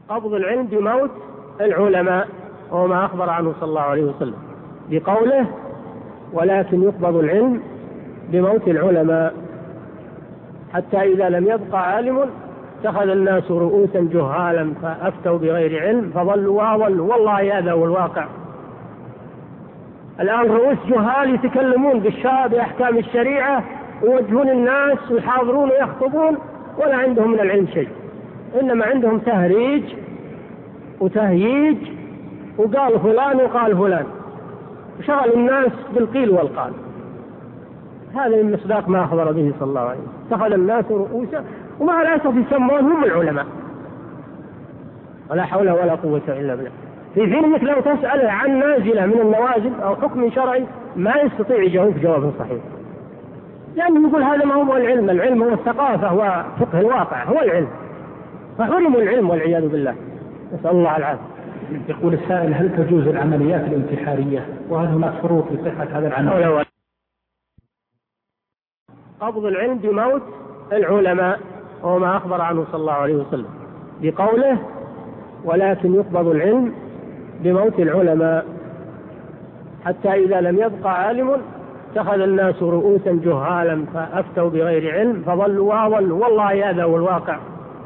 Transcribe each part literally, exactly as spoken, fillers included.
قبض العلم بموت العلماء، وهو ما أخبر عنه صلى الله عليه وسلم بقوله: ولكن يقبض العلم بموت العلماء حتى إذا لم يبقى عالم اتخذ الناس رؤوسا جهالا فأفتوا بغير علم فضلوا وأضلوا. والله هذا هو الواقع. الآن رؤوس جهال يتكلمون بالشرع بأحكام الشريعة ويوجهون الناس ويحاضرون ويخطبون ولا عندهم من العلم شيء، إنما عندهم تهريج وتهييج وقال فلان وقال فلان وشغل الناس بالقيل والقال. هذا من مصداق ما أخبر به صلى الله عليه وسلم: اتخذ الناس رؤوسا، ومع الأسف يسمون هم العلماء، ولا حول ولا قوة إلا بالله. في حين انك لو تسأل عن نازلة من النوازل أو حكم شرعي ما يستطيع يجاوب جواب صحيح، لأنه يقول هذا ما هو العلم، العلم هو الثقافة وفقه الواقع، هو العلم، فحرموا العلم والعياذ بالله، نسأل الله العافية. يقول السائل: هل تجوز العمليات الانتحارية؟ وهل هناك شروط لصحة هذا العمل؟ قبض العلم بموت العلماء، وهو ما أخبر عنه صلى الله عليه وسلم بقوله: ولكن يقبض العلم بموت العلماء حتى إذا لم يبقى عالم اتخذ الناس رؤوسا جهالا فأفتوا بغير علم فضلوا وأضلوا. والله هذا هو الواقع.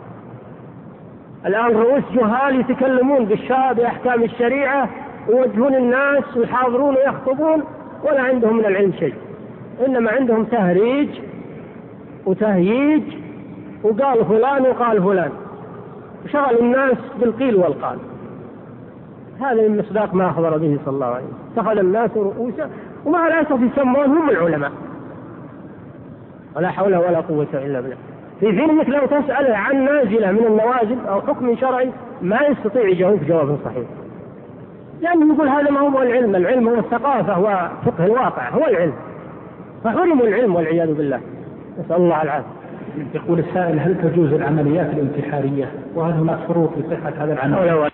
الآن رؤوس جهال يتكلمون بالشرع بأحكام الشريعة ويوجهون الناس ويحاضرون ويخطبون ولا عندهم من العلم شيء، إنما عندهم تهريج وتهييج وقال فلان وقال فلان وشغل الناس بالقيل والقال. هذا من مصداق ما أخبر به صلى الله عليه وسلم: اتخذ الناس رؤوسا، ومع الأسف يسمون هم العلماء، ولا حول ولا قوة إلا بالله. في حين انك لو تسأل عن نازلة من النوازل أو حكم شرعي ما يستطيع يجاوب جواب صحيح، لأنه يقول هذا ما هو العلم، العلم هو الثقافة وفقه الواقع، هو العلم، فحرموا العلم والعياذ بالله، نسأل الله العافية. يقول السائل: هل تجوز العمليات الانتحارية؟ وهل هناك شروط لصحة هذا العمل؟